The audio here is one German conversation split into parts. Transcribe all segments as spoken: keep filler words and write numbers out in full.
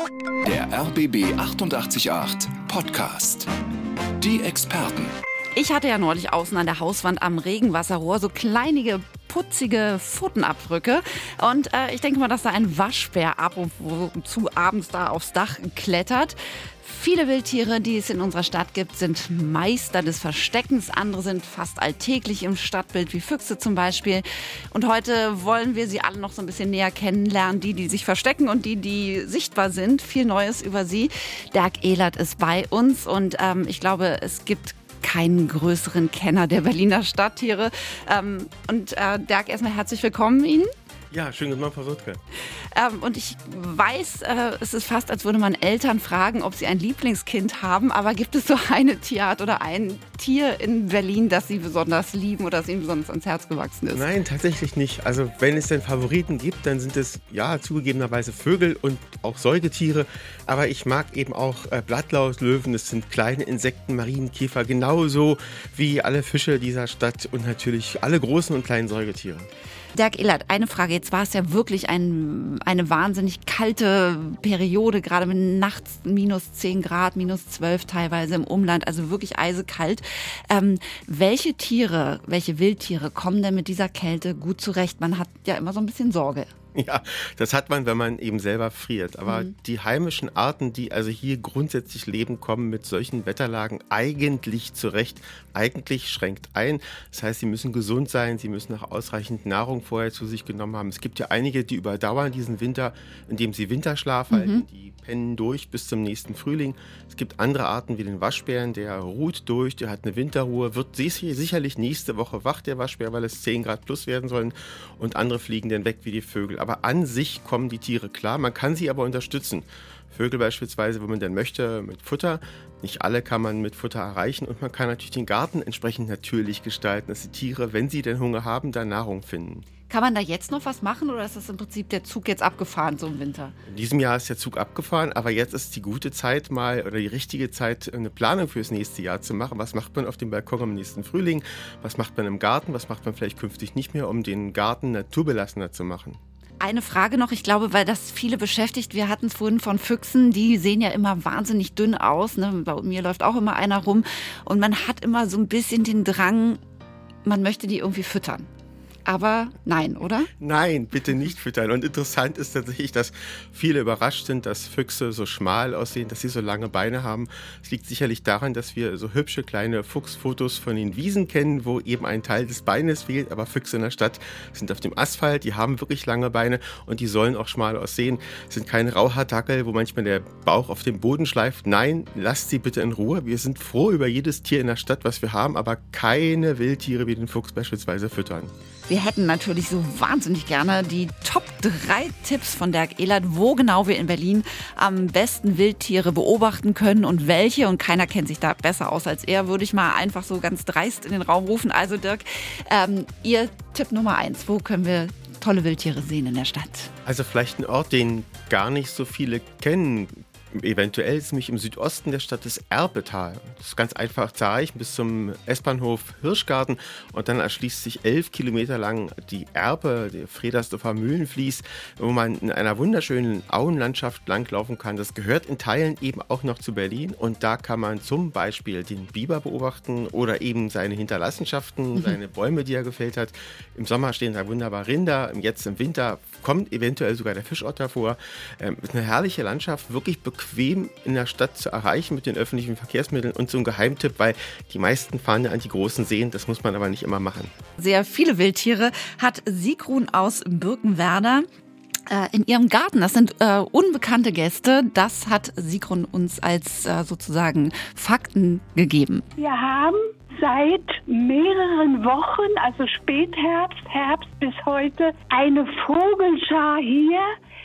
Der R B B achtundachtzig Komma acht Podcast. Die Experten. Ich hatte ja neulich außen an der Hauswand am Regenwasserrohr so kleinige, putzige Pfotenabdrücke. Und äh, ich denke mal, dass da ein Waschbär ab und zu abends da aufs Dach klettert. Viele Wildtiere, die es in unserer Stadt gibt, sind Meister des Versteckens. Andere sind fast alltäglich im Stadtbild, wie Füchse zum Beispiel. Und heute wollen wir sie alle noch so ein bisschen näher kennenlernen. Die, die sich verstecken und die, die sichtbar sind. Viel Neues über sie. Dirk Ehlert ist bei uns und ähm, ich glaube, es gibt keinen größeren Kenner der Berliner Stadttiere. Ähm, und äh, Dirk, erstmal herzlich willkommen Ihnen. Ja, schönen guten Morgen, Frau Sutke. Ähm, und ich weiß, äh, es ist fast, als würde man Eltern fragen, ob sie ein Lieblingskind haben. Aber gibt es so eine Tierart oder ein Tier in Berlin, das Sie besonders lieben oder das Ihnen besonders ans Herz gewachsen ist? Nein, tatsächlich nicht. Also wenn es denn Favoriten gibt, dann sind es ja zugegebenerweise Vögel und auch Säugetiere. Aber ich mag eben auch äh, Blattlauslöwen. Das sind kleine Insekten, Marienkäfer, genauso wie alle Fische dieser Stadt und natürlich alle großen und kleinen Säugetiere. Dirk Ehlert, eine Frage. Jetzt war es ja wirklich ein, eine wahnsinnig kalte Periode, gerade mit nachts minus zehn Grad, minus zwölf teilweise im Umland, also wirklich eisekalt. Ähm, welche Tiere, welche Wildtiere kommen denn mit dieser Kälte gut zurecht? Man hat ja immer so ein bisschen Sorge. Ja, das hat man, wenn man eben selber friert. Aber mhm. die heimischen Arten, die also hier grundsätzlich leben, kommen mit solchen Wetterlagen eigentlich zurecht. Eigentlich schränkt ein. Das heißt, sie müssen gesund sein, sie müssen auch ausreichend Nahrung vorher zu sich genommen haben. Es gibt ja einige, die überdauern diesen Winter, indem sie Winterschlaf halten. Mhm. Die pennen durch bis zum nächsten Frühling. Es gibt andere Arten wie den Waschbären, der ruht durch, der hat eine Winterruhe, wird sicherlich nächste Woche wach, der Waschbär, weil es zehn Grad plus werden sollen. Und andere fliegen dann weg wie die Vögel. Aber an sich kommen die Tiere klar, man kann sie aber unterstützen. Vögel beispielsweise, wenn man denn möchte, mit Futter. Nicht alle kann man mit Futter erreichen und man kann natürlich den Garten entsprechend natürlich gestalten, dass die Tiere, wenn sie denn Hunger haben, da Nahrung finden. Kann man da jetzt noch was machen oder ist das im Prinzip der Zug jetzt abgefahren so im Winter? In diesem Jahr ist der Zug abgefahren, aber jetzt ist die gute Zeit mal oder die richtige Zeit, eine Planung fürs nächste Jahr zu machen. Was macht man auf dem Balkon im nächsten Frühling? Was macht man im Garten? Was macht man vielleicht künftig nicht mehr, um den Garten naturbelassener zu machen? Eine Frage noch, ich glaube, weil das viele beschäftigt. Wir hatten es vorhin von Füchsen, die sehen ja immer wahnsinnig dünn aus. Ne? Bei mir läuft auch immer einer rum und man hat immer so ein bisschen den Drang, man möchte die irgendwie füttern. Aber nein, oder? Nein, bitte nicht füttern. Und interessant ist tatsächlich, dass viele überrascht sind, dass Füchse so schmal aussehen, dass sie so lange Beine haben. Es liegt sicherlich daran, dass wir so hübsche kleine Fuchsfotos von den Wiesen kennen, wo eben ein Teil des Beines fehlt. Aber Füchse in der Stadt sind auf dem Asphalt, die haben wirklich lange Beine und die sollen auch schmal aussehen. Es sind keine Rauhaardackel, wo manchmal der Bauch auf dem Boden schleift. Nein, lasst sie bitte in Ruhe. Wir sind froh über jedes Tier in der Stadt, was wir haben, aber keine Wildtiere wie den Fuchs beispielsweise füttern. Wir hätten natürlich so wahnsinnig gerne die Top drei Tipps von Dirk Ehlert, wo genau wir in Berlin am besten Wildtiere beobachten können und welche. Und keiner kennt sich da besser aus als er, würde ich mal einfach so ganz dreist in den Raum rufen. Also Dirk, ähm, Ihr Tipp Nummer eins, wo können wir tolle Wildtiere sehen in der Stadt? Also vielleicht ein Ort, den gar nicht so viele kennen. Eventuell ist nämlich im Südosten der Stadt das Erbetal. Das ist ganz einfach zu erreichen bis zum S-Bahnhof Hirschgarten und dann erschließt sich elf Kilometer lang die Erbe, der Fredersdorfer Mühlenfließ, wo man in einer wunderschönen Auenlandschaft langlaufen kann. Das gehört in Teilen eben auch noch zu Berlin und da kann man zum Beispiel den Biber beobachten oder eben seine Hinterlassenschaften, mhm. seine Bäume, die er gefällt hat. Im Sommer stehen da wunderbar Rinder, jetzt im Winter kommt eventuell sogar der Fischotter vor. Ähm, ist eine herrliche Landschaft, wirklich bequem in der Stadt zu erreichen mit den öffentlichen Verkehrsmitteln und so ein Geheimtipp, weil die meisten fahren ja an die großen Seen, das muss man aber nicht immer machen. Sehr viele Wildtiere hat Sigrun aus Birkenwerder äh, in ihrem Garten. Das sind äh, unbekannte Gäste, das hat Sigrun uns als äh, sozusagen Fakten gegeben. Wir haben seit mehreren Wochen, also Spätherbst, Herbst bis heute, eine Vogelschar hier.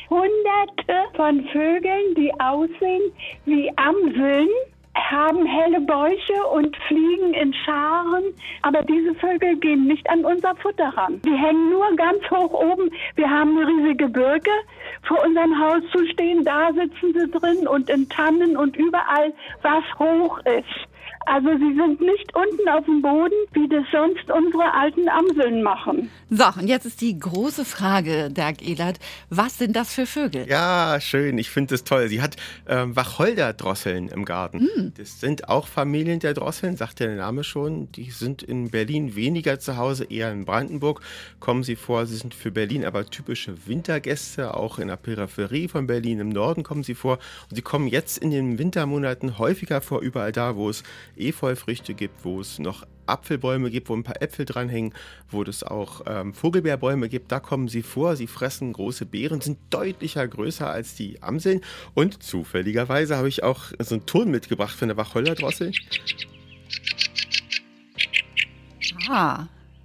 Hunderte von Vögeln, die aussehen wie Amseln, haben helle Bäuche und fliegen in Scharen. Aber diese Vögel gehen nicht an unser Futter ran. Die hängen nur ganz hoch oben. Wir haben eine riesige Birke vor unserem Haus zu stehen. Da sitzen sie drin und in Tannen und überall, was hoch ist. Also sie sind nicht unten auf dem Boden, wie das sonst unsere alten Amseln machen. So, und jetzt ist die große Frage, Dag Elert, was sind das für Vögel? Ja, schön, ich finde das toll. Sie hat ähm, Wacholderdrosseln im Garten. Mm. Das sind auch Familien der Drosseln, sagt der Name schon. Die sind in Berlin weniger zu Hause, eher in Brandenburg kommen sie vor. Sie sind für Berlin aber typische Wintergäste, auch in der Peripherie von Berlin im Norden kommen sie vor. Und sie kommen jetzt in den Wintermonaten häufiger vor, überall da, wo es Efeufrüchte gibt, wo es noch Apfelbäume gibt, wo ein paar Äpfel dranhängen, wo es auch ähm, Vogelbeerbäume gibt, da kommen sie vor. Sie fressen große Beeren, sind deutlicher größer als die Amseln. Und zufälligerweise habe ich auch so einen Ton mitgebracht von der Wacholderdrossel. Ah.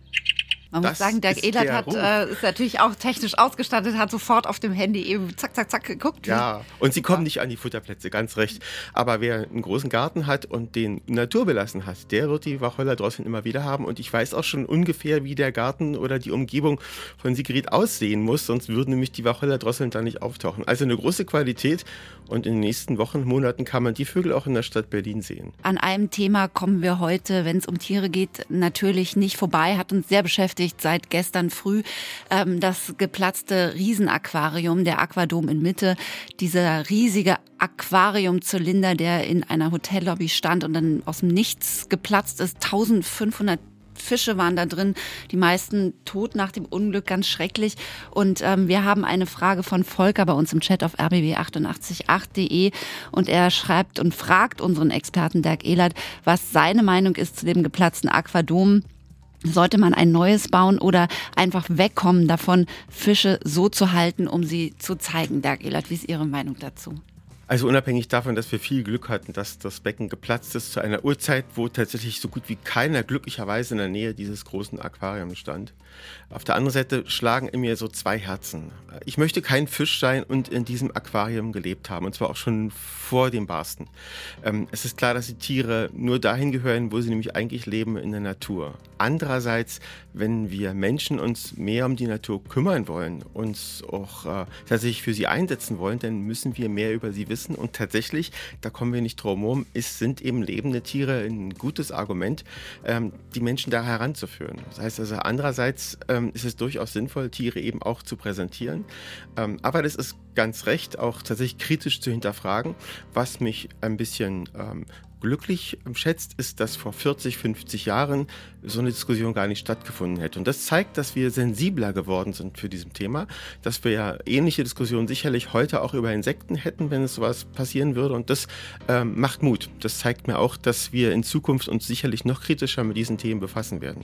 Man Das muss sagen, Dag Elert hat, äh, ist natürlich auch technisch ausgestattet, hat sofort auf dem Handy eben zack, zack, zack geguckt. Ja, und sie kommen nicht an die Futterplätze, ganz recht. Aber wer einen großen Garten hat und den naturbelassen hat, der wird die Wacholderdrosseln immer wieder haben. Und ich weiß auch schon ungefähr, wie der Garten oder die Umgebung von Sigrid aussehen muss, sonst würden nämlich die Wacholderdrosseln da nicht auftauchen. Also eine große Qualität und in den nächsten Wochen, Monaten kann man die Vögel auch in der Stadt Berlin sehen. An einem Thema kommen wir heute, wenn es um Tiere geht, natürlich nicht vorbei, hat uns sehr beschäftigt seit gestern früh, ähm, das geplatzte Riesenaquarium, der Aquadom in Mitte, dieser riesige Aquariumzylinder, der in einer Hotellobby stand und dann aus dem Nichts geplatzt ist, eintausendfünfhundert Fische waren da drin, die meisten tot nach dem Unglück, ganz schrecklich. Und ähm, wir haben eine Frage von Volker bei uns im Chat auf r b b achtundachtzig Komma acht punkt de und er schreibt und fragt unseren Experten Dag Elert, was seine Meinung ist zu dem geplatzten Aquadom. Sollte man ein neues bauen oder einfach wegkommen davon, Fische so zu halten, um sie zu zeigen? Dag Elert, wie ist Ihre Meinung dazu? Also unabhängig davon, dass wir viel Glück hatten, dass das Becken geplatzt ist zu einer Uhrzeit, wo tatsächlich so gut wie keiner glücklicherweise in der Nähe dieses großen Aquariums stand. Auf der anderen Seite schlagen in mir so zwei Herzen. Ich möchte kein Fisch sein und in diesem Aquarium gelebt haben, und zwar auch schon vor dem Barsten. Ähm, es ist klar, dass die Tiere nur dahin gehören, wo sie nämlich eigentlich leben, in der Natur. Andererseits, wenn wir Menschen uns mehr um die Natur kümmern wollen, uns auch äh, tatsächlich für sie einsetzen wollen, dann müssen wir mehr über sie wissen. Und tatsächlich, da kommen wir nicht drum herum, es sind eben lebende Tiere ein gutes Argument, ähm, die Menschen da heranzuführen. Das heißt also, andererseits ähm, ist es durchaus sinnvoll, Tiere eben auch zu präsentieren. Ähm, aber das ist ganz recht, auch tatsächlich kritisch zu hinterfragen. Was mich ein bisschen ähm, glücklich schätzt, ist, dass vor vierzig, fünfzig Jahren so eine Diskussion gar nicht stattgefunden hätte. Und das zeigt, dass wir sensibler geworden sind für diesem Thema, dass wir ja ähnliche Diskussionen sicherlich heute auch über Insekten hätten, wenn es sowas passieren würde. Und das ähm, macht Mut. Das zeigt mir auch, dass wir in Zukunft uns sicherlich noch kritischer mit diesen Themen befassen werden.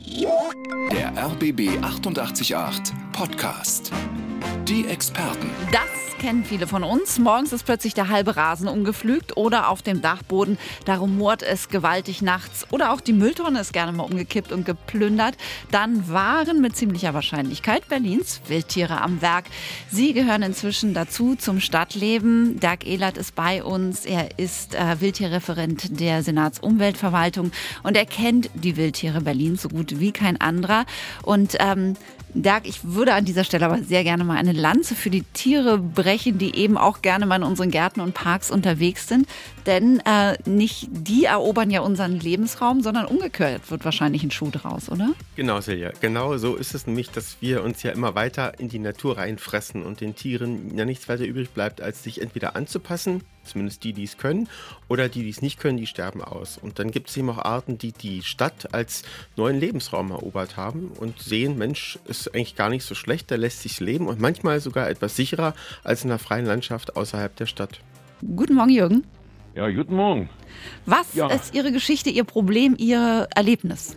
Der R B B achtundachtzig Komma acht Podcast. Die Experten. Das kennen viele von uns. Morgens ist plötzlich der halbe Rasen umgepflügt oder auf dem Dachboden. Da rumort es gewaltig nachts. Oder auch die Mülltonne ist gerne mal umgekippt und geplündert. Dann waren mit ziemlicher Wahrscheinlichkeit Berlins Wildtiere am Werk. Sie gehören inzwischen dazu zum Stadtleben. Dag Elert ist bei uns. Er ist äh, Wildtierreferent der Senatsumweltverwaltung und er kennt die Wildtiere Berlins so gut wie kein anderer. Und ähm, Dag, ich würde an dieser Stelle aber sehr gerne mal eine Lanze für die Tiere brechen, die eben auch gerne mal in unseren Gärten und Parks unterwegs sind. Denn äh, nicht die erobern ja unseren Lebensraum, sondern umgekehrt wird wahrscheinlich ein Schuh draus, oder? Genau, Silja. Genau so ist es nämlich, dass wir uns ja immer weiter in die Natur reinfressen und den Tieren ja nichts weiter übrig bleibt, als sich entweder anzupassen, zumindest die, die es können, oder die, die es nicht können, die sterben aus. Und dann gibt es eben auch Arten, die die Stadt als neuen Lebensraum erobert haben und sehen, Mensch, ist eigentlich gar nicht so schlecht, da lässt sich leben und manchmal sogar etwas sicherer als in der freien Landschaft außerhalb der Stadt. Guten Morgen, Jürgen. Ja, guten Morgen. Was ja. ist Ihre Geschichte, Ihr Problem, Ihr Erlebnis?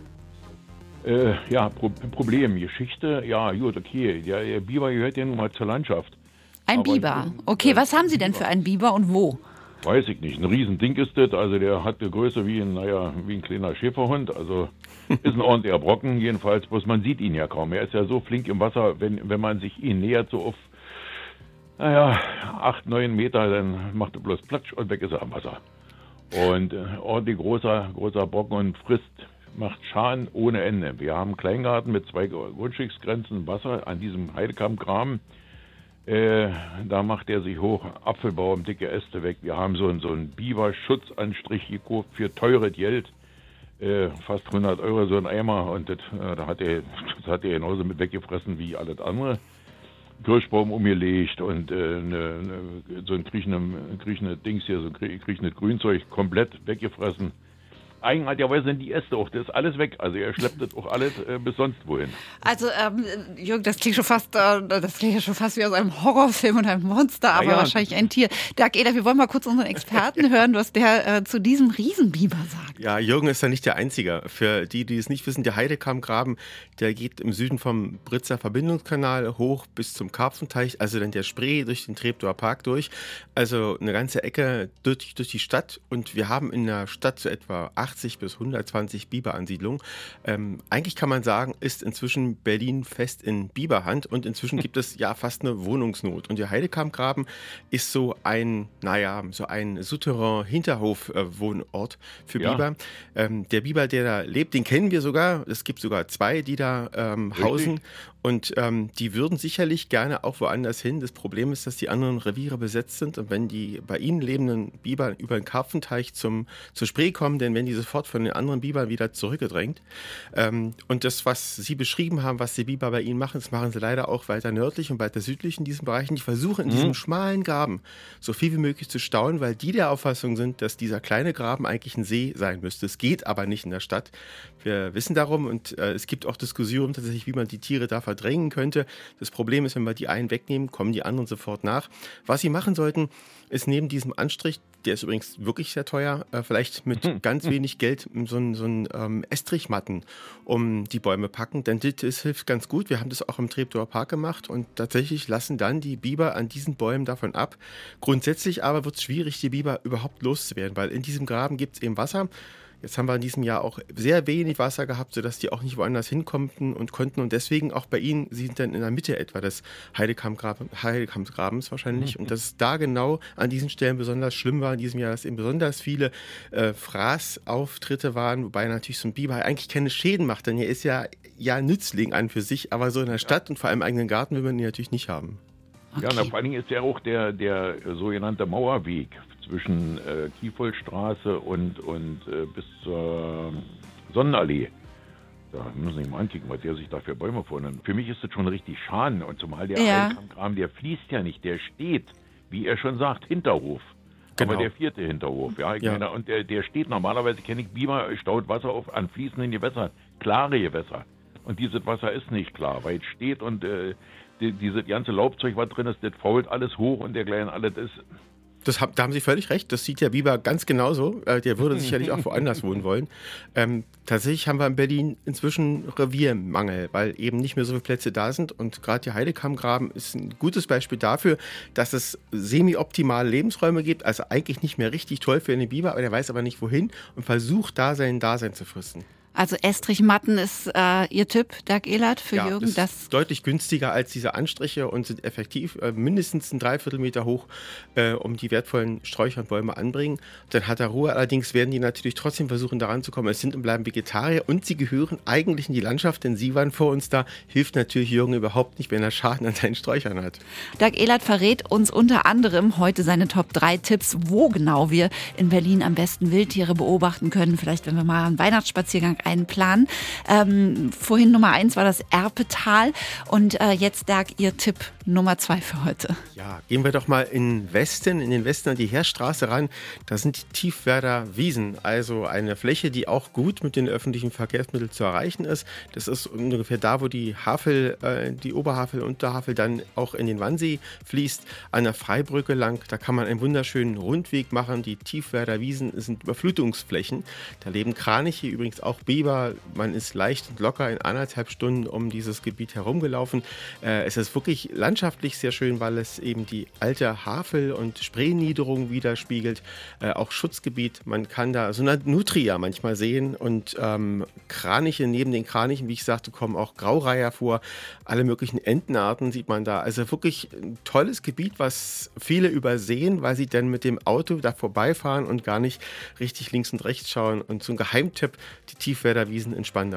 Äh, ja, Pro- Problem, Geschichte, ja, gut, okay. Der, der Biber gehört ja nun mal zur Landschaft. Ein Aber Biber. ich, Okay, äh, was haben Sie denn für einen Biber und wo? Weiß ich nicht. Ein Riesending ist das. Also der hat eine Größe wie ein, naja, wie ein kleiner Schäferhund. Also ist ein ordentlicher Brocken jedenfalls. Bloß man sieht ihn ja kaum. Er ist ja so flink im Wasser, wenn, wenn man sich ihn nähert, so auf, naja, acht, neun Meter, dann macht er bloß Platsch und weg ist er am Wasser. Und äh, ordentlich großer, großer Brocken und frisst, macht Schaden ohne Ende. Wir haben einen Kleingarten mit zwei Grundstücksgrenzen Wasser an diesem Heidekammgraben. Äh, da macht er sich hoch, Apfelbaum, dicke Äste weg. Wir haben so einen, so einen Biberschutzanstrich gekauft für teures Geld. äh, fast hundert Euro so ein Eimer und das, äh, da hat er, das hat er genauso mit weggefressen wie alles andere. Kirschbaum umgelegt und äh, ne, ne, so ein kriechende, kriechende Dings hier, so ein kriechendes Grünzeug komplett weggefressen. Eigenartigerweise sind die Äste auch, das ist alles weg. Also er schleppt das auch alles äh, bis sonst wohin. Also ähm, Jürgen, das klingt schon fast, äh, das klingt ja schon fast wie aus einem Horrorfilm und einem Monster, aber ja. wahrscheinlich ein Tier. Dag Elert, wir wollen mal kurz unseren Experten hören, was der äh, zu diesem Riesenbiber sagt. Ja, Jürgen ist ja nicht der Einzige. Für die, die es nicht wissen, der Heidekammgraben, der geht im Süden vom Britzer Verbindungskanal hoch bis zum Karpfenteich, also dann der Spree durch den Treptower Park durch. Also eine ganze Ecke durch, durch die Stadt und wir haben in der Stadt so etwa achtzig bis hundertzwanzig Biberansiedlungen. Ähm, eigentlich kann man sagen, ist inzwischen Berlin fest in Biberhand und inzwischen gibt es ja fast eine Wohnungsnot. Und der Heidekammgraben ist so ein, naja, so ein Souterrain-Hinterhof-Wohnort für Ja. Biber. Ähm, der Biber, der da lebt, den kennen wir sogar. Es gibt sogar zwei, die da ähm, hausen. Und ähm, die würden sicherlich gerne auch woanders hin. Das Problem ist, dass die anderen Reviere besetzt sind. Und wenn die bei ihnen lebenden Biber über den Karpfenteich zum, zur Spree kommen, dann werden die sofort von den anderen Bibern wieder zurückgedrängt. Ähm, und das, was Sie beschrieben haben, was die Biber bei ihnen machen, das machen sie leider auch weiter nördlich und weiter südlich in diesen Bereichen. Die versuchen in mhm. diesem schmalen Graben so viel wie möglich zu stauen, weil die der Auffassung sind, dass dieser kleine Graben eigentlich ein See sein müsste. Es geht aber nicht in der Stadt. Wir wissen darum und äh, es gibt auch Diskussionen tatsächlich, wie man die Tiere da verdrängen könnte. Das Problem ist, wenn wir die einen wegnehmen, kommen die anderen sofort nach. Was sie machen sollten, ist neben diesem Anstrich, der ist übrigens wirklich sehr teuer, äh, vielleicht mit hm. ganz wenig Geld so ein, so ein ähm, Estrichmatten um die Bäume packen, denn das hilft ganz gut. Wir haben das auch im Treptower Park gemacht und tatsächlich lassen dann die Biber an diesen Bäumen davon ab. Grundsätzlich aber wird es schwierig, die Biber überhaupt loszuwerden, weil in diesem Graben gibt es eben Wasser. Jetzt haben wir in diesem Jahr auch sehr wenig Wasser gehabt, sodass die auch nicht woanders hinkommen und konnten. Und deswegen auch bei ihnen, sie sind dann in der Mitte etwa des Heidekammgrabens wahrscheinlich. Und dass es da genau an diesen Stellen besonders schlimm war in diesem Jahr, dass eben besonders viele äh, Fraßauftritte waren, wobei natürlich so ein Biber eigentlich keine Schäden macht, denn er ist ja, ja Nützling an für sich, aber so in der Stadt und vor allem im eigenen Garten will man ihn natürlich nicht haben. Okay. Ja, und vor allen Dingen ist ja auch der, der sogenannte Mauerweg zwischen äh, Kiefoldstraße und, und äh, bis zur Sonnenallee. Da müssen wir mal ankicken, was der sich da für Bäume vornimmt. Für mich ist das schon richtig Schaden. Und zumal der ja. Heidekammgraben, der fließt ja nicht, der steht, wie er schon sagt, Hinterhof. Genau. Aber der vierte Hinterhof, ja. Ich ja. meine, und der, der steht normalerweise, kenne ich, Biber staut Wasser auf an fließenden Gewässern, klare Gewässer. Und dieses Wasser ist nicht klar, weil es steht und äh, die, dieses ganze Laubzeug, was drin ist, das fault alles hoch und dergleichen, alles ist. Das, da haben Sie völlig recht, das sieht der Biber ganz genauso. Äh, der würde sicherlich auch woanders wohnen wollen. Ähm, tatsächlich haben wir in Berlin inzwischen Reviermangel, weil eben nicht mehr so viele Plätze da sind. Und gerade der Heidekammgraben ist ein gutes Beispiel dafür, dass es semi-optimale Lebensräume gibt. Also eigentlich nicht mehr richtig toll für den Biber, aber der weiß aber nicht wohin und versucht da sein Dasein zu fristen. Also Estrichmatten ist äh, Ihr Tipp, Dag Elert, für ja, Jürgen? Das ist deutlich günstiger als diese Anstriche und sind effektiv äh, mindestens ein Dreiviertelmeter hoch, äh, um die wertvollen Sträucher und Bäume anbringen. Dann hat er Ruhe, allerdings werden die natürlich trotzdem versuchen, daran zu kommen. Es sind und bleiben Vegetarier und sie gehören eigentlich in die Landschaft, denn sie waren vor uns da. Hilft natürlich Jürgen überhaupt nicht, wenn er Schaden an seinen Sträuchern hat. Dag Elert verrät uns unter anderem heute seine Top drei Tipps, wo genau wir in Berlin am besten Wildtiere beobachten können. Vielleicht, wenn wir mal einen Weihnachtsspaziergang einplanen. Ähm, vorhin Nummer eins war das Erpetal und äh, jetzt, Dag, Ihr Tipp Nummer zwei für heute. Ja, gehen wir doch mal in Westen, in den Westen an die Heerstraße ran. Da sind die Tiefwerder Wiesen, also eine Fläche, die auch gut mit den öffentlichen Verkehrsmitteln zu erreichen ist. Das ist ungefähr da, wo die Havel, äh, die Oberhavel und Unterhavel dann auch in den Wannsee fließt, an der Freibrücke lang. Da kann man einen wunderschönen Rundweg machen. Die Tiefwerder Wiesen sind Überflutungsflächen. Da leben Kraniche, übrigens auch Biber. Man ist leicht und locker in anderthalb Stunden um dieses Gebiet herumgelaufen. Äh, es ist wirklich landschaftlich sehr schön, weil es eben die alte Havel- und Spreeniederung widerspiegelt. Äh, auch Schutzgebiet. Man kann da so eine Nutria manchmal sehen und ähm, Kraniche, neben den Kranichen, wie ich sagte, kommen auch Graureiher vor. Alle möglichen Entenarten sieht man da. Also wirklich ein tolles Gebiet, was viele übersehen, weil sie dann mit dem Auto da vorbeifahren und gar nicht richtig links und rechts schauen. Und so ein Geheimtipp, die Tiefwerder Wiesen in Spandau.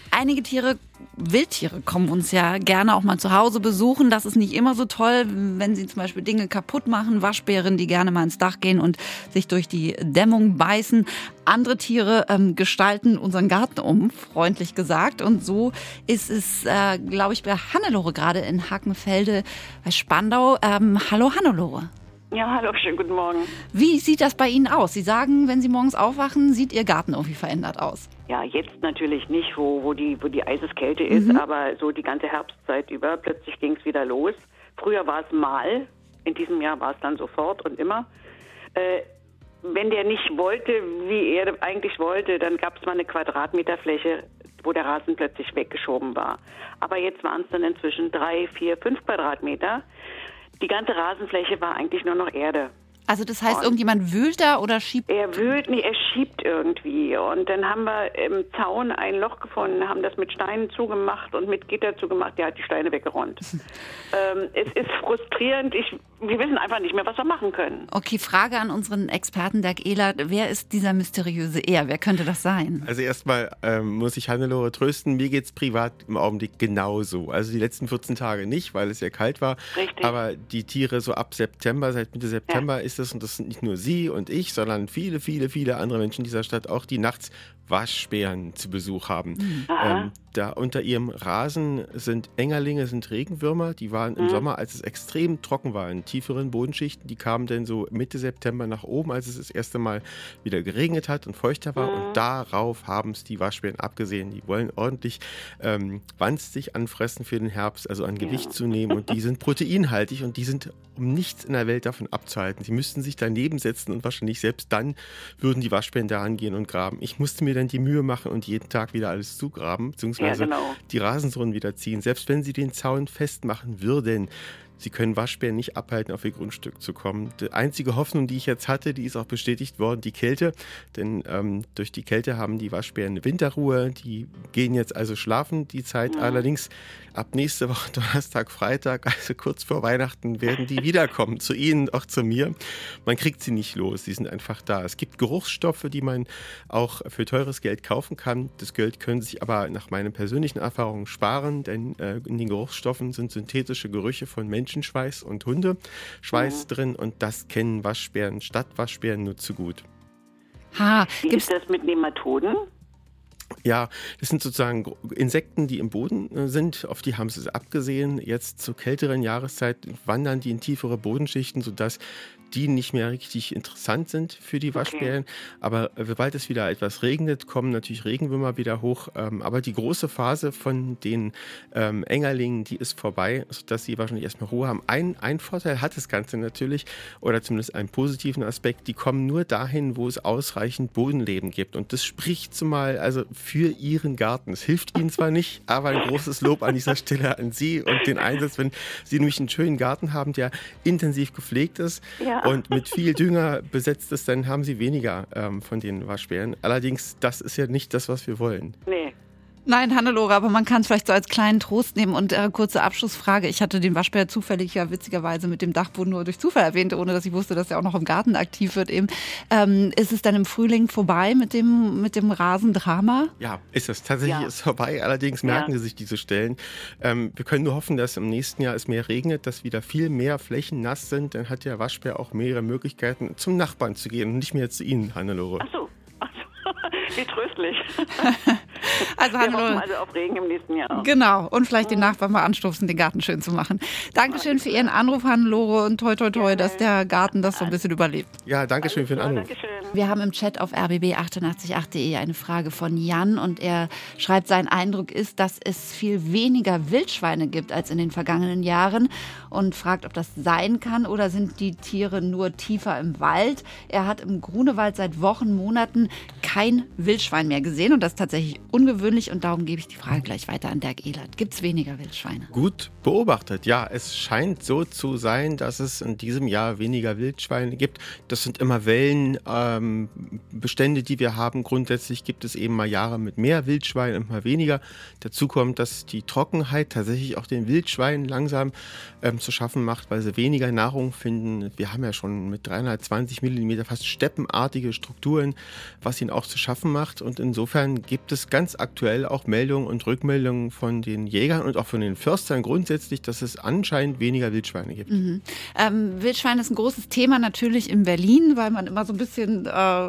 Einige Tiere, Wildtiere, kommen uns ja gerne auch mal zu Hause besuchen. Das ist nicht immer so toll, wenn sie zum Beispiel Dinge kaputt machen. Waschbären, die gerne mal ins Dach gehen und sich durch die Dämmung beißen. Andere Tiere ähm, gestalten unseren Garten um, freundlich gesagt. Und so ist es, äh, glaube ich, bei Hannelore gerade in Hakenfelde bei Spandau. Ähm, hallo Hannelore. Ja, hallo, schönen guten Morgen. Wie sieht das bei Ihnen aus? Sie sagen, wenn Sie morgens aufwachen, sieht Ihr Garten irgendwie verändert aus. Ja, jetzt natürlich nicht, wo, wo, die, wo die Eiseskälte ist, mhm. aber so die ganze Herbstzeit über, plötzlich ging es wieder los. Früher war es mal, in diesem Jahr war es dann sofort und immer. Äh, wenn der nicht wollte, wie er eigentlich wollte, dann gab es mal eine Quadratmeterfläche, wo der Rasen plötzlich weggeschoben war. Aber jetzt waren es dann inzwischen drei, vier, fünf Quadratmeter. Die ganze Rasenfläche war eigentlich nur noch Erde. Also das heißt, und irgendjemand wühlt da oder schiebt? Er wühlt nicht, er schiebt irgendwie. Und dann haben wir im Zaun ein Loch gefunden, haben das mit Steinen zugemacht und mit Gitter zugemacht. Der hat die Steine weggeräumt. ähm, es ist frustrierend. Ich, wir wissen einfach nicht mehr, was wir machen können. Okay, Frage an unseren Experten Dirk Ehlert. Wer ist dieser mysteriöse Er? Wer könnte das sein? Also erstmal ähm, muss ich Hannelore trösten. Mir geht es privat im Augenblick genauso. Also die letzten vierzehn Tage nicht, weil es sehr kalt war. Richtig. Aber die Tiere so ab September, seit Mitte September ja. ist es, und das sind nicht nur Sie und ich, sondern viele, viele, viele andere Menschen in dieser Stadt auch, die nachts Waschbären zu Besuch haben. Mhm. Ähm, da unter ihrem Rasen sind Engerlinge, sind Regenwürmer, die waren im mhm. Sommer, als es extrem trocken war, in tieferen Bodenschichten, die kamen dann so Mitte September nach oben, als es das erste Mal wieder geregnet hat und feuchter war, mhm. und darauf haben es die Waschbären abgesehen. Die wollen ordentlich ähm, wanstig anfressen für den Herbst, also an Gewicht ja. zu nehmen, und die sind proteinhaltig und die sind um nichts in der Welt davon abzuhalten. Sie müssten sich daneben setzen und wahrscheinlich selbst dann würden die Waschbären da angehen und graben. Ich musste mir dann die Mühe machen und jeden Tag wieder alles zugraben, beziehungsweise ja, genau. die Rasensonnen wieder ziehen. Selbst wenn sie den Zaun festmachen würden, sie können Waschbären nicht abhalten, auf ihr Grundstück zu kommen. Die einzige Hoffnung, die ich jetzt hatte, die ist auch bestätigt worden, die Kälte. Denn ähm, durch die Kälte haben die Waschbären eine Winterruhe. Die gehen jetzt also schlafen, die Zeit. Mhm. Allerdings ab nächste Woche, Donnerstag, Freitag, also kurz vor Weihnachten, werden die wiederkommen. Zu Ihnen, auch zu mir. Man kriegt sie nicht los. Sie sind einfach da. Es gibt Geruchsstoffe, die man auch für teures Geld kaufen kann. Das Geld können Sie sich aber nach meinen persönlichen Erfahrungen sparen, denn äh, in den Geruchsstoffen sind synthetische Gerüche von Menschenschweiß und Hundeschweiß mhm. drin, und das kennen Waschbären, Stadtwaschbären nur zu gut. Ha, Wie ist das mit Nematoden? Ja, das sind sozusagen Insekten, die im Boden sind. Auf die haben sie es abgesehen. Jetzt zur kälteren Jahreszeit wandern die in tiefere Bodenschichten, sodass die nicht mehr richtig interessant sind für die Waschbären. Okay. Aber sobald es wieder etwas regnet, kommen natürlich Regenwürmer wieder hoch. Ähm, aber die große Phase von den ähm, Engerlingen, die ist vorbei, sodass sie wahrscheinlich erstmal Ruhe haben. Ein, ein Vorteil hat das Ganze natürlich, oder zumindest einen positiven Aspekt, die kommen nur dahin, wo es ausreichend Bodenleben gibt. Und das spricht zumal also für Ihren Garten. Es hilft Ihnen zwar nicht, aber ein großes Lob an dieser Stelle an Sie und den Einsatz, wenn Sie nämlich einen schönen Garten haben, der intensiv gepflegt ist. Ja. Und mit viel Dünger besetzt ist, dann haben Sie weniger ähm, von den Waschbären. Allerdings, das ist ja nicht das, was wir wollen. Nee. Nein, Hannelore, aber man kann es vielleicht so als kleinen Trost nehmen. Und äh, kurze Abschlussfrage. Ich hatte den Waschbär zufällig ja witzigerweise mit dem Dachboden nur durch Zufall erwähnt, ohne dass ich wusste, dass er auch noch im Garten aktiv wird. Eben. Ähm, ist es dann im Frühling vorbei mit dem, mit dem Rasendrama? Ja, ist es. Tatsächlich ja. ist es vorbei. Allerdings merken ja. Sie sich diese Stellen. Ähm, wir können nur hoffen, dass im nächsten Jahr es mehr regnet, dass wieder viel mehr Flächen nass sind. Dann hat der Waschbär auch mehrere Möglichkeiten, zum Nachbarn zu gehen und nicht mehr zu Ihnen, Hannelore. Ach so. Wie tröstlich. Also, Wir hoffen also auf Regen im nächsten Jahr. Genau. Und vielleicht den Nachbarn mal anstupsen, den Garten schön zu machen. Dankeschön für Ihren Anruf, Hannelore. Und toi, toi, toi, dass der Garten das so ein bisschen überlebt. Ja, danke schön für den Anruf. Dankeschön. Wir haben im Chat auf r b b achtundachtzig punkt acht punkt de eine Frage von Jan. Und er schreibt, sein Eindruck ist, dass es viel weniger Wildschweine gibt als in den vergangenen Jahren. Und fragt, ob das sein kann oder sind die Tiere nur tiefer im Wald. Er hat im Grunewald seit Wochen, Monaten kein Wildschwein mehr gesehen. Und das ist tatsächlich ungewöhnlich. Und darum gebe ich die Frage gleich weiter an Dirk Ehlert. Gibt es weniger Wildschweine? Gut beobachtet. Ja, es scheint so zu sein, dass es in diesem Jahr weniger Wildschweine gibt. Das sind immer Wellenbestände, ähm, die wir haben. Grundsätzlich gibt es eben mal Jahre mit mehr Wildschweinen und mal weniger. Dazu kommt, dass die Trockenheit tatsächlich auch den Wildschweinen langsam ähm, zu schaffen macht, weil sie weniger Nahrung finden. Wir haben ja schon mit dreihundertzwanzig Millimeter fast steppenartige Strukturen, was ihnen auch auch zu schaffen macht. Und insofern gibt es ganz aktuell auch Meldungen und Rückmeldungen von den Jägern und auch von den Förstern grundsätzlich, dass es anscheinend weniger Wildschweine gibt. Mhm. Ähm, Wildschwein ist ein großes Thema natürlich in Berlin, weil man immer so ein bisschen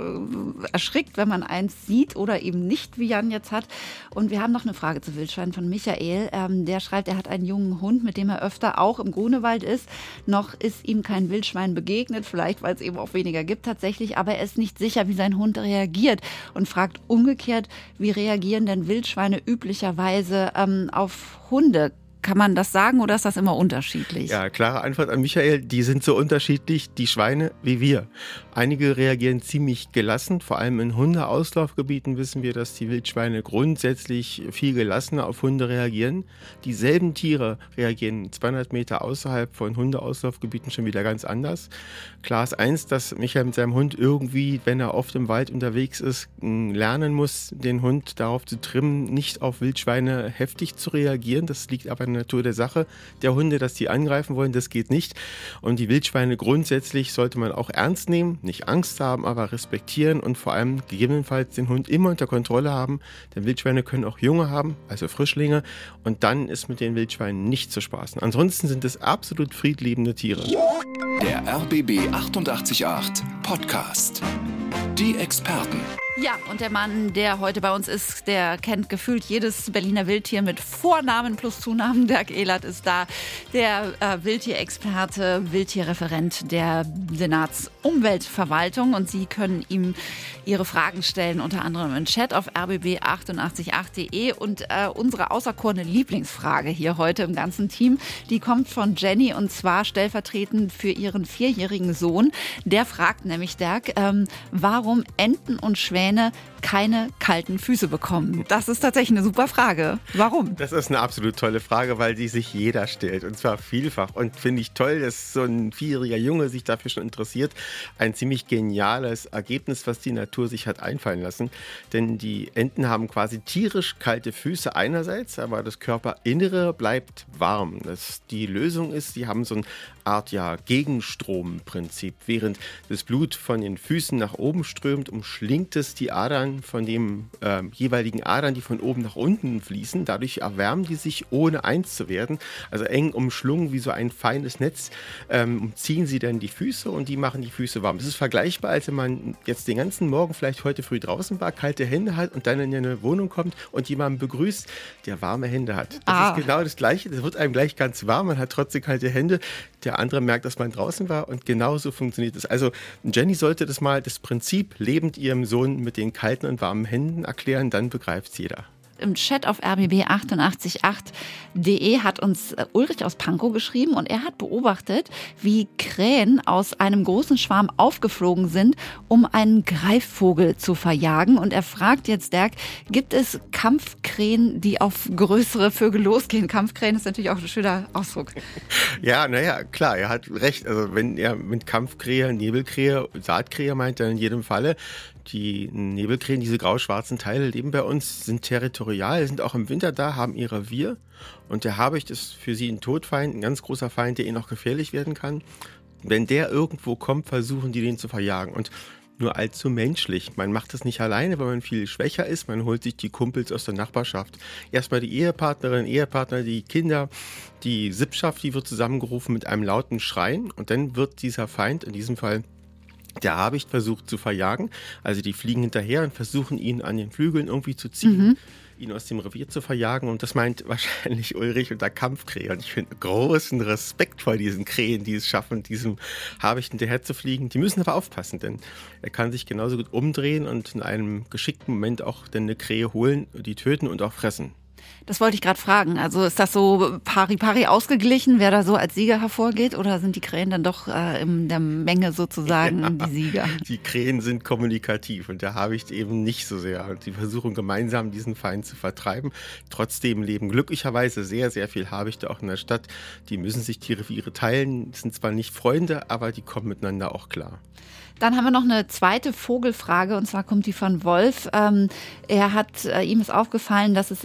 äh, erschrickt, wenn man eins sieht oder eben nicht, wie Jan jetzt hat. Und wir haben noch eine Frage zu Wildschweinen von Michael. Ähm, der schreibt, er hat einen jungen Hund, mit dem er öfter auch im Grunewald ist. Noch ist ihm kein Wildschwein begegnet, vielleicht weil es eben auch weniger gibt tatsächlich, aber er ist nicht sicher, wie sein Hund reagiert und fragt umgekehrt, wie reagieren denn Wildschweine üblicherweise ähm, auf Hunde? Kann man das sagen oder ist das immer unterschiedlich? Ja, klare Antwort an Michael, die sind so unterschiedlich, die Schweine wie wir. Einige reagieren ziemlich gelassen, vor allem in Hundeauslaufgebieten wissen wir, dass die Wildschweine grundsätzlich viel gelassener auf Hunde reagieren. Dieselben Tiere reagieren zweihundert Meter außerhalb von Hundeauslaufgebieten schon wieder ganz anders. Klar ist eins, dass Michael mit seinem Hund irgendwie, wenn er oft im Wald unterwegs ist, lernen muss, den Hund darauf zu trimmen, nicht auf Wildschweine heftig zu reagieren. Das liegt aber in der Natur der Sache der Hunde, dass die angreifen wollen, das geht nicht. Und die Wildschweine grundsätzlich sollte man auch ernst nehmen, nicht Angst haben, aber respektieren und vor allem gegebenenfalls den Hund immer unter Kontrolle haben. Denn Wildschweine können auch Junge haben, also Frischlinge. Und dann ist mit den Wildschweinen nicht zu spaßen. Ansonsten sind es absolut friedliebende Tiere. Der R B B achtundachtzig Komma acht Podcast. Die Experten. Ja, und der Mann, der heute bei uns ist, der kennt gefühlt jedes Berliner Wildtier mit Vornamen plus Zunamen. Dirk Ehlert ist da, der äh, Wildtierexperte, Wildtierreferent der Senatsumweltverwaltung. Und Sie können ihm Ihre Fragen stellen, unter anderem im Chat auf r b b achtundachtzig Komma acht punkt de. Und äh, unsere auserkorene Lieblingsfrage hier heute im ganzen Team, die kommt von Jenny und zwar stellvertretend für ihren vierjährigen Sohn. Der fragt nämlich, Dirk, ähm, warum Enten und Schwäne keine kalten Füße bekommen? Das ist tatsächlich eine super Frage. Warum? Das ist eine absolut tolle Frage, weil die sich jeder stellt und zwar vielfach. Und finde ich toll, dass so ein vierjähriger Junge sich dafür schon interessiert. Ein ziemlich geniales Ergebnis, was die Natur sich hat einfallen lassen. Denn die Enten haben quasi tierisch kalte Füße einerseits, aber das Körperinnere bleibt warm. Das, die Lösung ist, sie haben so eine Art ja, Gegenstromprinzip. Während das Blut von den Füßen nach oben strömt, umschlingt es die Adern von den äh, jeweiligen Adern, die von oben nach unten fließen. Dadurch erwärmen die sich, ohne eins zu werden. Also eng umschlungen wie so ein feines Netz, ähm, umziehen sie dann die Füße und die machen die Füße warm. Das ist vergleichbar, als wenn man jetzt den ganzen Morgen vielleicht heute früh draußen war, kalte Hände hat und dann in eine Wohnung kommt und jemanden begrüßt, der warme Hände hat. Das ah. ist genau das Gleiche. Das wird einem gleich ganz warm, man hat trotzdem kalte Hände. Der andere merkt, dass man draußen war und genauso funktioniert es. Also Jenny sollte das mal, das Prinzip lebend ihrem Sohn mit den kalten und warmen Händen erklären, dann begreift es jeder. Im Chat auf r b b achtundachtzig Komma acht punkt de hat uns Ulrich aus Pankow geschrieben und er hat beobachtet, wie Krähen aus einem großen Schwarm aufgeflogen sind, um einen Greifvogel zu verjagen. Und er fragt jetzt, Dirk, gibt es Kampfkrähen, die auf größere Vögel losgehen? Kampfkrähen ist natürlich auch ein schöner Ausdruck. Ja, naja, klar, er hat recht. Also wenn er mit Kampfkrähe, Nebelkrähe, Saatkrähe meint, dann in jedem Falle. Die Nebelkrähen, diese grau-schwarzen Teile, leben bei uns, sind territorial, sind auch im Winter da, haben ihr Revier. Und der Habicht ist für sie ein Todfeind, ein ganz großer Feind, der ihnen auch gefährlich werden kann. Wenn der irgendwo kommt, versuchen die den zu verjagen. Und nur allzu menschlich. Man macht das nicht alleine, weil man viel schwächer ist. Man holt sich die Kumpels aus der Nachbarschaft. Erstmal die Ehepartnerin, Ehepartner, die Kinder, die Sippschaft, die wird zusammengerufen mit einem lauten Schreien. Und dann wird dieser Feind, in diesem Fall der Habicht, versucht zu verjagen. Also die fliegen hinterher und versuchen ihn an den Flügeln irgendwie zu ziehen. Mhm. ihn aus dem Revier zu verjagen. Und das meint wahrscheinlich Ulrich unter Kampfkrähe. Und ich finde großen Respekt vor diesen Krähen, die es schaffen, diesem Habicht hinterher zu fliegen. Die müssen aber aufpassen, denn er kann sich genauso gut umdrehen und in einem geschickten Moment auch dann eine Krähe holen, die töten und auch fressen. Das wollte ich gerade fragen. Also ist das so pari-pari ausgeglichen, wer da so als Sieger hervorgeht? Oder sind die Krähen dann doch äh, in der Menge sozusagen ja, die Sieger? Die Krähen sind kommunikativ und der Habicht eben nicht so sehr. Und die versuchen gemeinsam diesen Feind zu vertreiben. Trotzdem leben glücklicherweise sehr, sehr viele Habichte auch in der Stadt. Die müssen sich die Reviere teilen, sind zwar nicht Freunde, aber die kommen miteinander auch klar. Dann haben wir noch eine zweite Vogelfrage und zwar kommt die von Wolf. Ähm, er hat, äh, ihm ist aufgefallen, dass es in diesem Jahr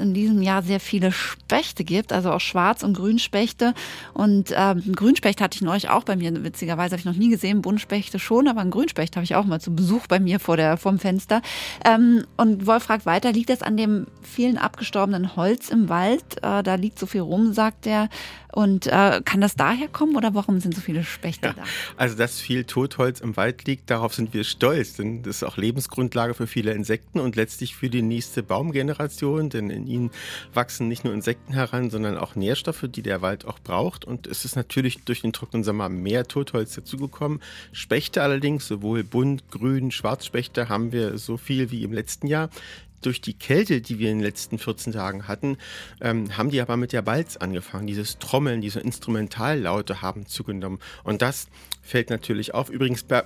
Jahr sehr viele Spechte gibt, also auch Schwarz- und Grünspechte. Und ähm, Grünspecht hatte ich neulich auch bei mir, witzigerweise habe ich noch nie gesehen, Buntspechte schon, aber einen Grünspecht habe ich auch mal zu Besuch bei mir vor der, vorm Fenster. Ähm, und Wolf fragt weiter, liegt das an dem vielen abgestorbenen Holz im Wald? Äh, da liegt so viel rum, sagt er. Und äh, kann das daher kommen oder warum sind so viele Spechte ja, da? Also, dass viel Totholz im Wald liegt, darauf sind wir stolz, denn das ist auch Lebensgrundlage für viele Insekten und letztlich für die nächste Baumgeneration, denn in ihnen wachsen nicht nur Insekten heran, sondern auch Nährstoffe, die der Wald auch braucht. Und es ist natürlich durch den trockenen Sommer mehr Totholz dazugekommen. Spechte allerdings, sowohl Bunt-, Grün-, Schwarzspechte haben wir so viel wie im letzten Jahr. Durch die Kälte, die wir in den letzten vierzehn Tagen hatten, ähm, haben die aber mit der Balz angefangen. Dieses Trommeln, diese Instrumentallaute haben zugenommen. Und das fällt natürlich auf. Übrigens, bei,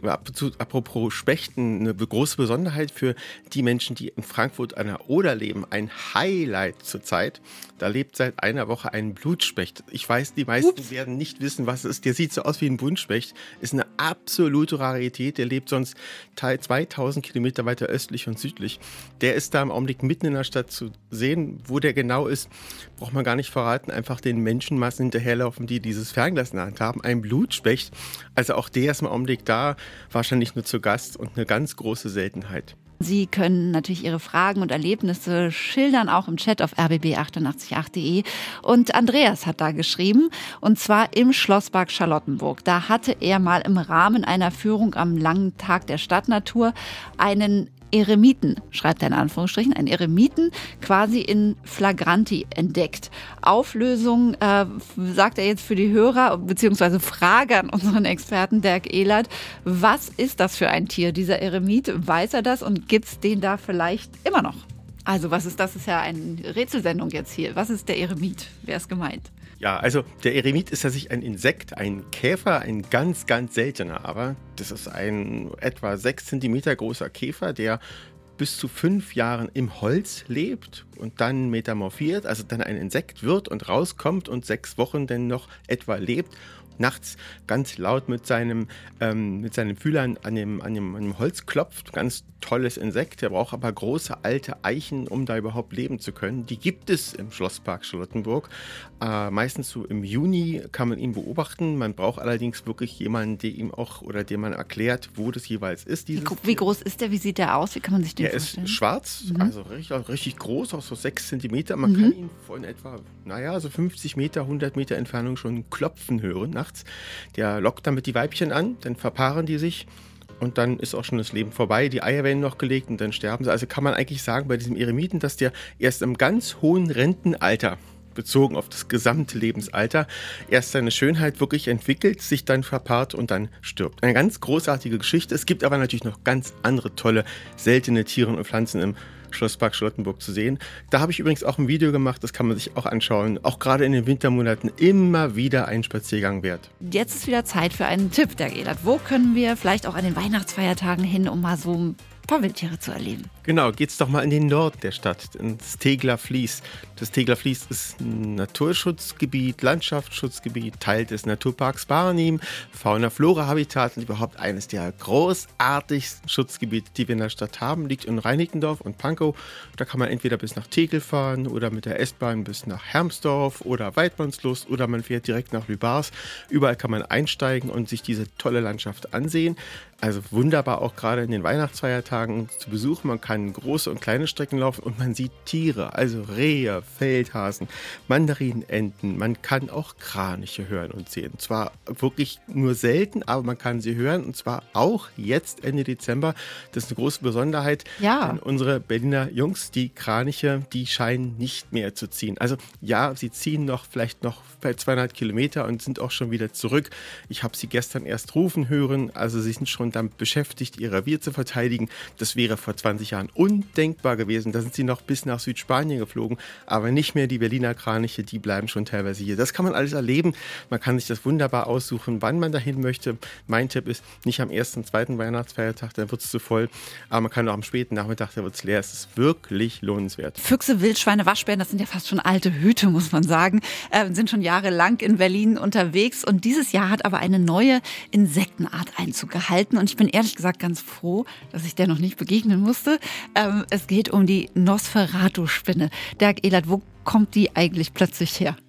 apropos Spechten, eine große Besonderheit für die Menschen, die in Frankfurt an der Oder leben. Ein Highlight zurzeit. Da lebt seit einer Woche ein Blutspecht. Ich weiß, die meisten Ups. werden nicht wissen, was es ist. Der sieht so aus wie ein Buntspecht. Ist eine absolute Rarität. Der lebt sonst zweitausend Kilometer weiter östlich und südlich. Der ist da im Augenblick mitten in der Stadt zu sehen. Wo der genau ist, braucht man gar nicht verraten. Einfach den Menschenmassen hinterherlaufen, die dieses Fernglas in der Hand haben. Ein Blutspecht. Also auch der ist im Augenblick da. Wahrscheinlich nur zu Gast und eine ganz große Seltenheit. Sie können natürlich Ihre Fragen und Erlebnisse schildern, auch im Chat auf r b b achtundachtzig punkt acht punkt de. Und Andreas hat da geschrieben, und zwar im Schlosspark Charlottenburg. Da hatte er mal im Rahmen einer Führung am langen Tag der Stadtnatur einen Eremiten, schreibt er in Anführungsstrichen, einen Eremiten quasi in Flagranti entdeckt. Auflösung, äh, sagt er jetzt für die Hörer, beziehungsweise Frage an unseren Experten Dirk Ehlert, was ist das für ein Tier, dieser Eremit? Weiß er das und gibt es den da vielleicht immer noch? Also was ist das? Das ist ja eine Rätselsendung jetzt hier. Was ist der Eremit? Wer ist gemeint? Ja, also der Eremit ist tatsächlich ein Insekt, ein Käfer, ein ganz, ganz seltener. Aber das ist ein etwa sechs Zentimeter großer Käfer, der bis zu fünf Jahren im Holz lebt und dann metamorphiert, also dann ein Insekt wird und rauskommt und sechs Wochen dann noch etwa lebt. Nachts ganz laut mit seinem, ähm, mit seinen Fühlern an dem, an, dem, an dem Holz klopft. Ganz tolles Insekt. Der braucht aber große alte Eichen, um da überhaupt leben zu können. Die gibt es im Schlosspark Charlottenburg. Äh, meistens so im Juni kann man ihn beobachten. Man braucht allerdings wirklich jemanden, der ihm auch oder dem man erklärt, wo das jeweils ist. Wie, wie groß ist der? Wie sieht der aus? Wie kann man sich den der vorstellen? Der ist schwarz, mhm. also richtig, richtig groß, auch so sechs Zentimeter. Man mhm. kann ihn von etwa, naja, so fünfzig Meter, hundert Meter Entfernung schon klopfen hören nachts. Der lockt damit die Weibchen an, dann verpaaren die sich und dann ist auch schon das Leben vorbei. Die Eier werden noch gelegt und dann sterben sie. Also kann man eigentlich sagen bei diesem Eremiten, dass der erst im ganz hohen Rentenalter, bezogen auf das gesamte Lebensalter, erst seine Schönheit wirklich entwickelt, sich dann verpaart und dann stirbt. Eine ganz großartige Geschichte. Es gibt aber natürlich noch ganz andere tolle, seltene Tiere und Pflanzen im Schlosspark Charlottenburg zu sehen. Da habe ich übrigens auch ein Video gemacht, das kann man sich auch anschauen. Auch gerade in den Wintermonaten immer wieder ein Spaziergang wert. Jetzt ist wieder Zeit für einen Tipp, der Ehlert. Wo können wir vielleicht auch an den Weihnachtsfeiertagen hin, um mal so ein paar Wildtiere zu erleben? Genau, geht's doch mal in den Norden der Stadt, ins Tegeler Fließ. Das Tegeler Fließ ist ein Naturschutzgebiet, Landschaftsschutzgebiet, Teil des Naturparks Barnim, Fauna-Flora-Habitat und überhaupt eines der großartigsten Schutzgebiete, die wir in der Stadt haben, liegt in Reinickendorf und Pankow. Da kann man entweder bis nach Tegel fahren oder mit der S-Bahn bis nach Hermsdorf oder Weidmannslust oder man fährt direkt nach Lübars. Überall kann man einsteigen und sich diese tolle Landschaft ansehen. Also wunderbar auch gerade in den Weihnachtsfeiertagen zu besuchen. Man kann große und kleine Strecken laufen und man sieht Tiere, also Rehe, Feldhasen, Mandarinenten. Man kann auch Kraniche hören und sehen. Zwar wirklich nur selten, aber man kann sie hören und zwar auch jetzt Ende Dezember. Das ist eine große Besonderheit. Ja. Denn unsere Berliner Jungs, die Kraniche, die scheinen nicht mehr zu ziehen. Also ja, sie ziehen noch vielleicht noch bei zweihundert Kilometer und sind auch schon wieder zurück. Ich habe sie gestern erst rufen hören, also sie sind schon damit beschäftigt, ihr Revier zu verteidigen. Das wäre vor zwanzig Jahren undenkbar gewesen. Da sind sie noch bis nach Südspanien geflogen, aber nicht mehr die Berliner Kraniche, die bleiben schon teilweise hier. Das kann man alles erleben. Man kann sich das wunderbar aussuchen, wann man dahin möchte. Mein Tipp ist, nicht am ersten, zweiten Weihnachtsfeiertag, da wird es zu voll, aber man kann auch am späten Nachmittag, da wird es leer. Es ist wirklich lohnenswert. Füchse, Wildschweine, Waschbären, das sind ja fast schon alte Hüte, muss man sagen, äh, sind schon jahrelang in Berlin unterwegs und dieses Jahr hat aber eine neue Insektenart Einzug gehalten und ich bin ehrlich gesagt ganz froh, dass ich der noch nicht begegnen musste. Ähm, es geht um die Nosferatu-Spinne. Dirk Ehlert, wo kommt die eigentlich plötzlich her?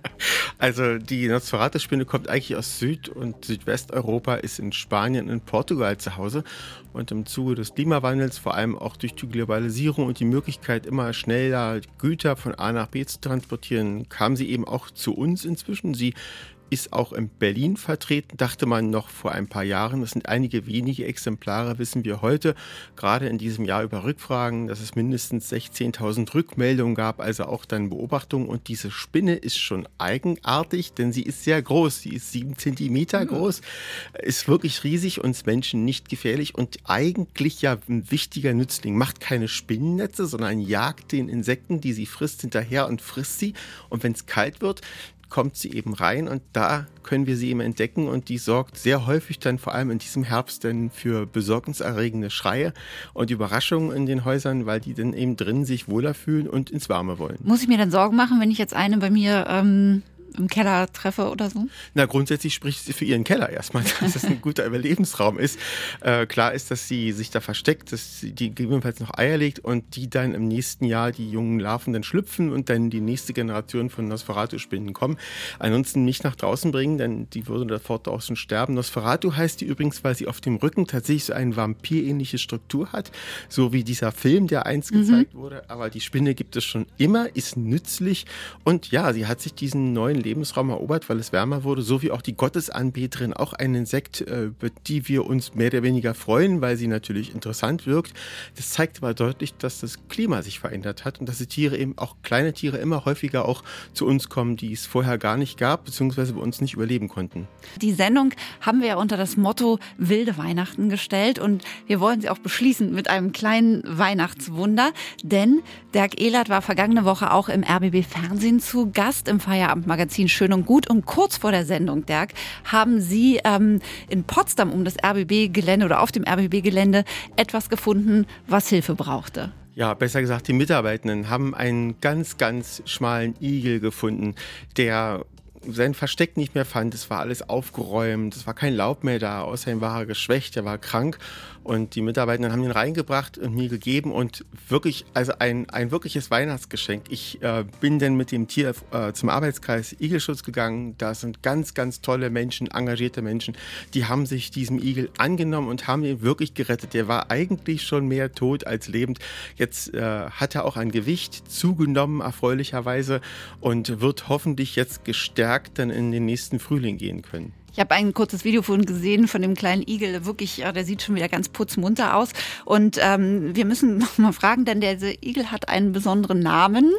Also die Nosferatu-Spinne kommt eigentlich aus Süd- und Südwesteuropa, ist in Spanien und Portugal zu Hause. Und im Zuge des Klimawandels, vor allem auch durch die Globalisierung und die Möglichkeit, immer schneller Güter von A nach B zu transportieren, kam sie eben auch zu uns inzwischen. Sie ist auch in Berlin vertreten, dachte man noch vor ein paar Jahren. Das sind einige wenige Exemplare, wissen wir heute. Gerade in diesem Jahr über Rückfragen, dass es mindestens sechzehntausend Rückmeldungen gab, also auch dann Beobachtungen. Und diese Spinne ist schon eigenartig, denn sie ist sehr groß. Sie ist sieben Zentimeter groß, ist wirklich riesig, uns Menschen nicht gefährlich und eigentlich ja ein wichtiger Nützling. Macht keine Spinnennetze, sondern jagt den Insekten, die sie frisst, hinterher und frisst sie. Und wenn es kalt wird, kommt sie eben rein und da können wir sie eben entdecken und die sorgt sehr häufig dann vor allem in diesem Herbst dann für besorgniserregende Schreie und Überraschungen in den Häusern, weil die dann eben drin sich wohler fühlen und ins Warme wollen. Muss ich mir dann Sorgen machen, wenn ich jetzt eine bei mir ähm, im Keller treffe oder so? Na, grundsätzlich spricht sie für ihren Keller erstmal, dass es ein guter Überlebensraum ist. Äh, klar ist, dass sie sich da versteckt, dass sie die gegebenenfalls noch Eier legt und die dann im nächsten Jahr die jungen Larven dann schlüpfen und dann die nächste Generation von Nosferatu-Spinnen kommen. Ansonsten nicht nach draußen bringen, denn die würde sofort draußen sterben. Nosferatu heißt die übrigens, weil sie auf dem Rücken tatsächlich so eine vampirähnliche Struktur hat, so wie dieser Film, der einst mhm. gezeigt wurde. Aber die Spinne gibt es schon immer, ist nützlich und ja, sie hat sich diesen neuen Lebensraum erobert, weil es wärmer wurde, so wie auch die Gottesanbeterin, auch ein Insekt, über die wir uns mehr oder weniger freuen, weil sie natürlich interessant wirkt. Das zeigt aber deutlich, dass das Klima sich verändert hat und dass die Tiere eben, auch kleine Tiere, immer häufiger auch zu uns kommen, die es vorher gar nicht gab, beziehungsweise bei uns nicht überleben konnten. Die Sendung haben wir ja unter das Motto Wilde Weihnachten gestellt und wir wollen sie auch beschließen mit einem kleinen Weihnachtswunder, denn Dirk Ehlert war vergangene Woche auch im R B B Fernsehen zu Gast im Feierabendmagazin Schön und Gut und kurz vor der Sendung, Dirk, haben Sie ähm, in Potsdam um das R B B-Gelände oder auf dem R B B-Gelände etwas gefunden, was Hilfe brauchte. Ja, besser gesagt, die Mitarbeitenden haben einen ganz, ganz schmalen Igel gefunden, der sein Versteck nicht mehr fand. Es war alles aufgeräumt, es war kein Laub mehr da, außerdem war er geschwächt, er war krank und die Mitarbeiter haben ihn reingebracht und mir gegeben und wirklich, also ein, ein wirkliches Weihnachtsgeschenk. Ich äh, bin dann mit dem Tier äh, zum Arbeitskreis Igelschutz gegangen. Da sind ganz, ganz tolle Menschen, engagierte Menschen, die haben sich diesem Igel angenommen und haben ihn wirklich gerettet. Der war eigentlich schon mehr tot als lebend. Jetzt äh, hat er auch an Gewicht zugenommen, erfreulicherweise, und wird hoffentlich jetzt gestärkt dann in den nächsten Frühling gehen können. Ich habe ein kurzes Video von gesehen von dem kleinen Igel. Wirklich, ja, der sieht schon wieder ganz putzmunter aus. Und ähm, wir müssen noch mal fragen, denn der Igel hat einen besonderen Namen.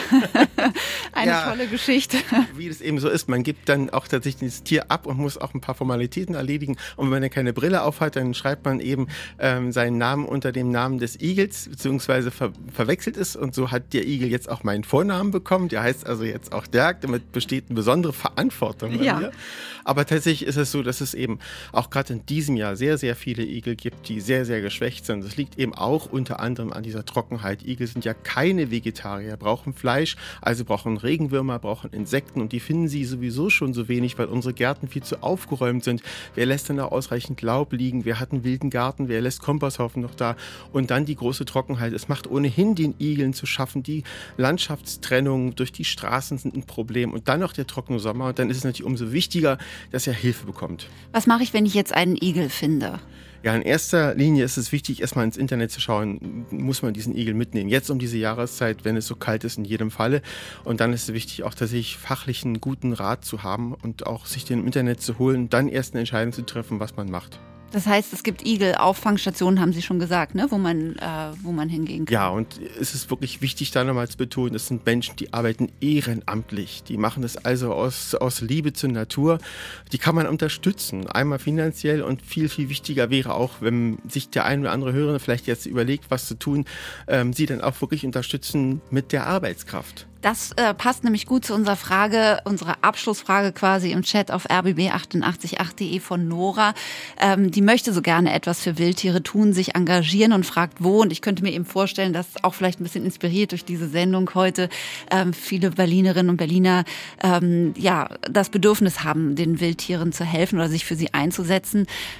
Eine ja, tolle Geschichte. Wie das eben so ist. Man gibt dann auch tatsächlich das Tier ab und muss auch ein paar Formalitäten erledigen. Und wenn man dann keine Brille aufhat, dann schreibt man eben ähm, seinen Namen unter dem Namen des Igels, beziehungsweise ver- verwechselt ist. Und so hat der Igel jetzt auch meinen Vornamen bekommen. Der heißt also jetzt auch Dirk. Damit besteht eine besondere Verantwortung bei ja. mir. Aber tatsächlich ist es so, dass es eben auch gerade in diesem Jahr sehr, sehr viele Igel gibt, die sehr, sehr geschwächt sind. Das liegt eben auch unter anderem an dieser Trockenheit. Igel sind ja keine Vegetarier, brauchen Fleisch, also brauchen Regenwürmer, brauchen Insekten und die finden sie sowieso schon so wenig, weil unsere Gärten viel zu aufgeräumt sind. Wer lässt denn da ausreichend Laub liegen? Wer hat einen wilden Garten? Wer lässt Komposthaufen noch da? Und dann die große Trockenheit. Es macht ohnehin den Igeln zu schaffen. Die Landschaftstrennung durch die Straßen sind ein Problem und dann noch der trockene Sommer. Und dann ist es natürlich umso wichtiger, dass er Hilfe bekommt. Was mache ich, wenn ich jetzt einen Igel finde? Ja, in erster Linie ist es wichtig, erstmal ins Internet zu schauen, muss man diesen Igel mitnehmen. Jetzt um diese Jahreszeit, wenn es so kalt ist, in jedem Falle. Und dann ist es wichtig, auch tatsächlich fachlichen, guten Rat zu haben und auch sich den im Internet zu holen, dann erst eine Entscheidung zu treffen, was man macht. Das heißt, es gibt Igel-Auffangstationen, haben Sie schon gesagt, ne? wo man, äh, wo man hingehen kann. Ja, und es ist wirklich wichtig, da nochmal zu betonen, das sind Menschen, die arbeiten ehrenamtlich. Die machen das also aus, aus Liebe zur Natur. Die kann man unterstützen, einmal finanziell und viel, viel wichtiger wäre auch, wenn sich der ein oder andere Hörer vielleicht jetzt überlegt, was zu tun, ähm, sie dann auch wirklich unterstützen mit der Arbeitskraft. Das äh, passt nämlich gut zu unserer Frage, unserer Abschlussfrage quasi im Chat auf r b b achtundachtzig punkt acht punkt d e von Nora. Ähm, die möchte so gerne etwas für Wildtiere tun, sich engagieren und fragt wo. Und ich könnte mir eben vorstellen, dass auch vielleicht ein bisschen inspiriert durch diese Sendung heute ähm, viele Berlinerinnen und Berliner ähm, ja das Bedürfnis haben, den Wildtieren zu helfen oder sich für sie einzusetzen.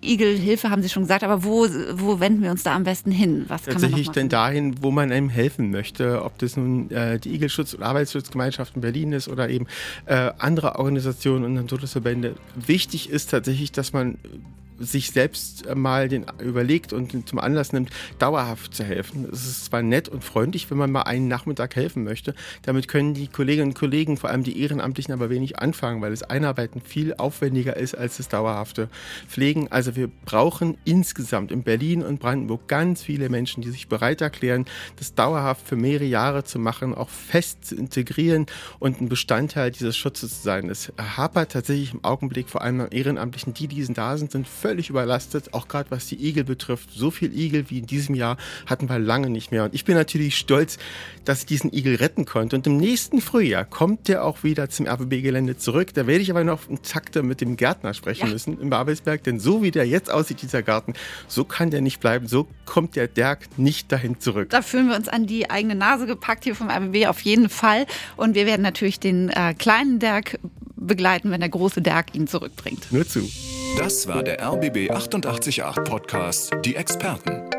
Igelhilfe haben Sie schon gesagt, aber wo, wo wenden wir uns da am besten hin? Was kann man Tatsächlich noch denn machen? dahin, wo man einem helfen möchte, ob das nun äh, die Igelschutz- und Arbeitsschutzgemeinschaft in Berlin ist oder eben äh, andere Organisationen und Naturschutzverbände. Wichtig ist tatsächlich, dass man sich selbst mal den überlegt und zum Anlass nimmt, dauerhaft zu helfen. Es ist zwar nett und freundlich, wenn man mal einen Nachmittag helfen möchte. Damit können die Kolleginnen und Kollegen, vor allem die Ehrenamtlichen, aber wenig anfangen, weil das Einarbeiten viel aufwendiger ist als das dauerhafte Pflegen. Also wir brauchen insgesamt in Berlin und Brandenburg ganz viele Menschen, die sich bereit erklären, das dauerhaft für mehrere Jahre zu machen, auch fest zu integrieren und ein Bestandteil dieses Schutzes zu sein. Es hapert tatsächlich im Augenblick vor allem an Ehrenamtlichen, die diesen da sind, sind völlig überlastet, auch gerade was die Igel betrifft. So viel Igel wie in diesem Jahr hatten wir lange nicht mehr. Und ich bin natürlich stolz, dass ich diesen Igel retten konnte. Und im nächsten Frühjahr kommt der auch wieder zum R B B-Gelände zurück. Da werde ich aber noch im Takte mit dem Gärtner sprechen ja. müssen im Babelsberg, denn so wie der jetzt aussieht, dieser Garten, so kann der nicht bleiben. So kommt der Derg nicht dahin zurück. Da fühlen wir uns an die eigene Nase gepackt hier vom R B B auf jeden Fall. Und wir werden natürlich den äh, kleinen Derg begleiten, wenn der große Derg ihn zurückbringt. Nur zu. Das war der R B B achtundachtzig Komma acht Podcast Die Experten.